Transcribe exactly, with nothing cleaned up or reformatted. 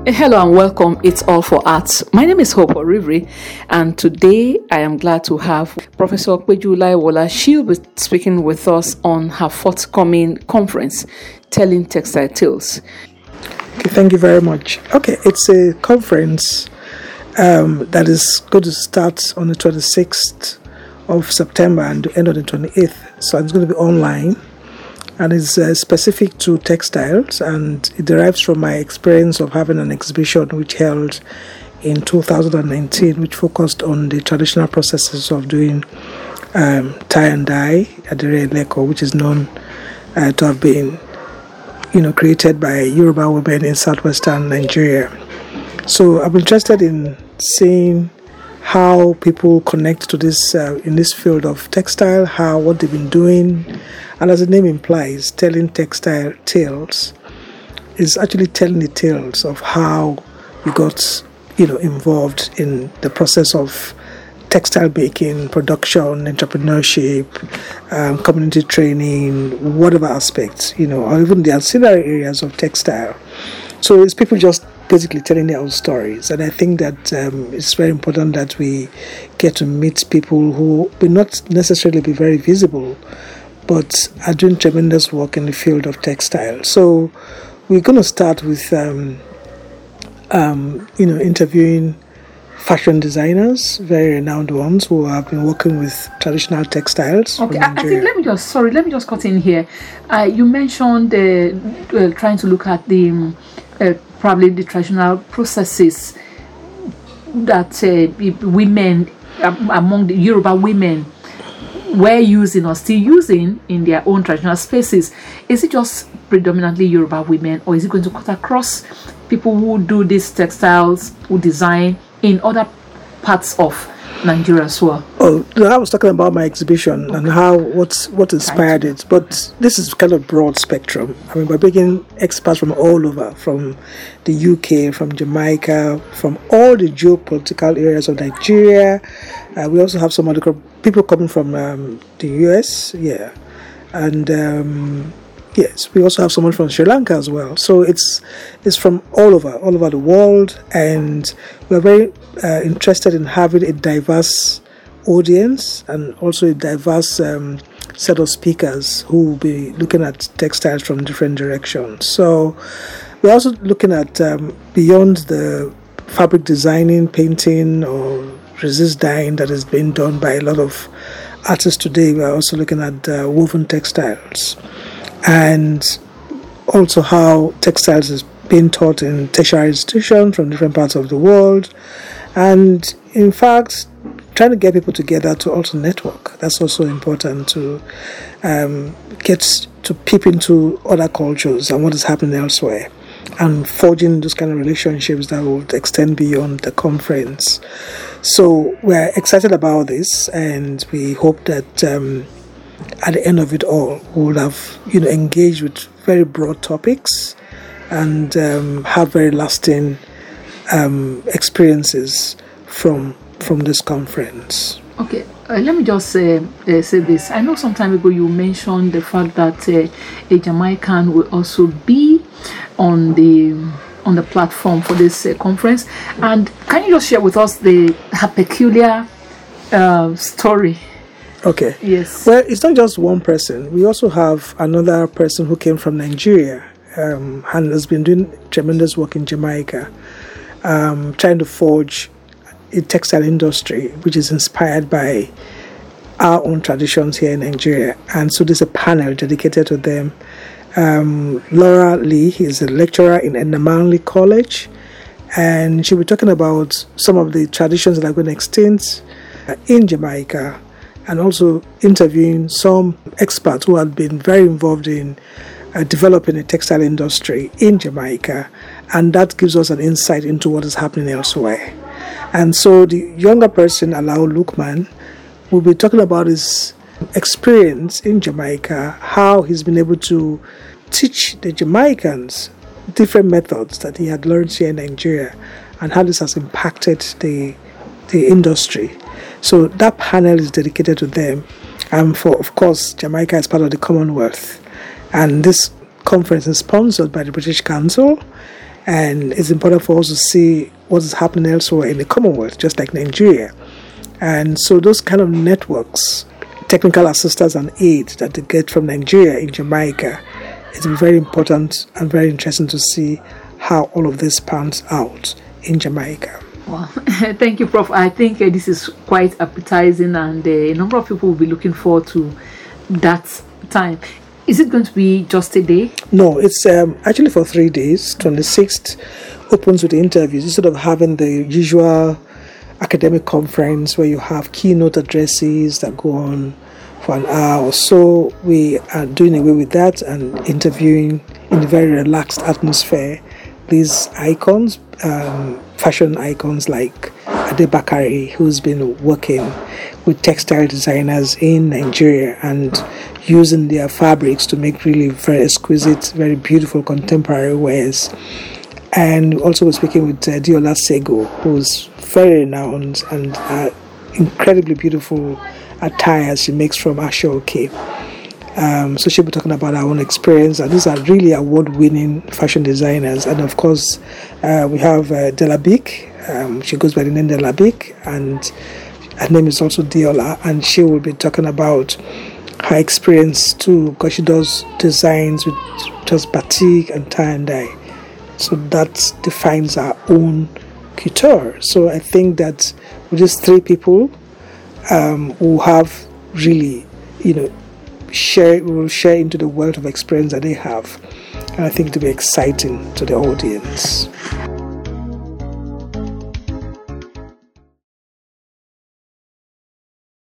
Hello and welcome. It's All for Arts. My name is Hope Orivri, and today I am glad to have Professor Okpeju Olaiwola. She'll be speaking with us on her forthcoming conference, Telling Textile Tales. Okay, thank you very much. Okay, it's a conference um, that is going to start on the twenty-sixth of September and end on the twenty-eighth. So it's going to be online. And it's uh, specific to textiles, and it derives from my experience of having an exhibition which held in two thousand nineteen, which focused on the traditional processes of doing um, tie and dye at the Leko, which is known uh, to have been, you know, created by Yoruba women in southwestern Nigeria. So I'm interested in seeing how people connect to this uh, in this field of textile, how what they've been doing. And as the name implies, Telling Textile Tales is actually telling the tales of how you got, you know, involved in the process of textile making, production, entrepreneurship, um, community training, whatever aspects, you know, or even the ancillary areas of textile. So it's people just basically telling their own stories. And I think that um, it's very important that we get to meet people who will not necessarily be very visible, but are doing tremendous work in the field of textile. So we're going to start with, um, um, you know, interviewing fashion designers, very renowned ones who have been working with traditional textiles. Okay, I, I think let me just, sorry, let me just cut in here. Uh, you mentioned uh, uh, trying to look at the, um, uh, probably the traditional processes that uh, women, um, among the Yoruba women, were using or still using in their own traditional spaces. Is it just predominantly Yoruba women, or is it going to cut across people who do these textiles, who design in other parts of Nigeria as well? Oh, I was talking about my exhibition okay. and how what's what inspired it, but this is kind of broad spectrum. I mean, we're bringing experts from all over, from the U K, from Jamaica, from all the geopolitical areas of Nigeria. Uh, we also have some other people coming from um, the U S, yeah, and um, yes, we also have someone from Sri Lanka as well. So it's it's from all over, all over the world, and we're very uh, interested in having a diverse audience and also a diverse um, set of speakers who will be looking at textiles from different directions. So we're also looking at um, beyond the fabric designing, painting, or resist dyeing that is being done by a lot of artists today. We're also looking at uh, woven textiles, and also how textiles is being taught in tertiary institutions from different parts of the world, and in fact trying to get people together to also network. That's also important, to um, get to peep into other cultures and what is happening elsewhere, and forging those kind of relationships that will extend beyond the conference. So we're excited about this, and we hope that um, at the end of it all, we'll have, you know, engaged with very broad topics and um, have very lasting um, experiences from from this conference. Okay, uh, let me just uh, uh, say this. I know some time ago you mentioned the fact that uh, a Jamaican will also be on the on the platform for this uh, conference, and can you just share with us the her peculiar uh, story? Okay. Yes. Well, it's not just one person. We also have another person who came from Nigeria um, and has been doing tremendous work in Jamaica, um, trying to forge a textile industry which is inspired by our own traditions here in Nigeria. And so there's a panel dedicated to them. Um, Laura Lee is a lecturer in Enamanli College, and she'll be talking about some of the traditions that are going extinct uh, in Jamaica, and also interviewing some experts who have been very involved in uh, developing a textile industry in Jamaica, and that gives us an insight into what is happening elsewhere. And so the younger person, Alao Lukman, will be talking about his experience in Jamaica, how he's been able to teach the Jamaicans different methods that he had learned here in Nigeria, and how this has impacted the the industry. So that panel is dedicated to them. And for, of course, Jamaica is part of the Commonwealth. And this conference is sponsored by the British Council. And it's important for us to see what is happening elsewhere in the Commonwealth, just like Nigeria. And so those kind of networks, technical assistance and aid that they get from Nigeria in Jamaica, it's very important and very interesting to see how all of this pans out in Jamaica. Wow. Thank you, Professor I think uh, this is quite appetizing, and uh, a number of people will be looking forward to that time. Is it going to be just a day? No, it's um, actually for three days. twenty-sixth opens with the interviews, instead of having the usual academic conference where you have keynote addresses that go on for an hour or so. We are doing away with that and interviewing in a very relaxed atmosphere these icons, um, fashion icons like Ade Bakari, who's been working with textile designers in Nigeria and using their fabrics to make really very exquisite, very beautiful contemporary wares. And also we're speaking with uh, Diola Sego, who's very renowned, and uh, incredibly beautiful attires she makes from Ashoke. Um, so she'll be talking about our own experience, and these are really award-winning fashion designers. And of course, uh, we have uh, Delabik. Um, she goes by the name Delabik, and her name is also Diola, and she will be talking about her experience too, because she does designs with just batik and tie and dye. So that defines our own couture. So I think that with these three people, um, who have really, you know, share will share into the wealth of experience that they have, and I think it will be exciting to the audience.